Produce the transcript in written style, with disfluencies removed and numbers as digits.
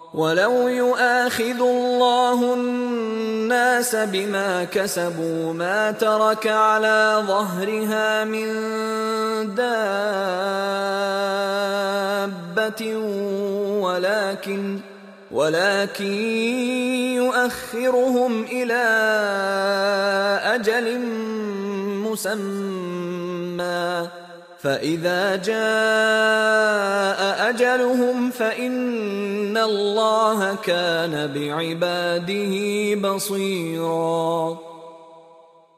ولو يؤاخذ الله الناس بما كسبوا ما ترك على ظهرها من دابة ولكن يؤخرهم إلى أجل مسمى، فإذا جاء أجلهم فإن الله كان بعباده بصيرا.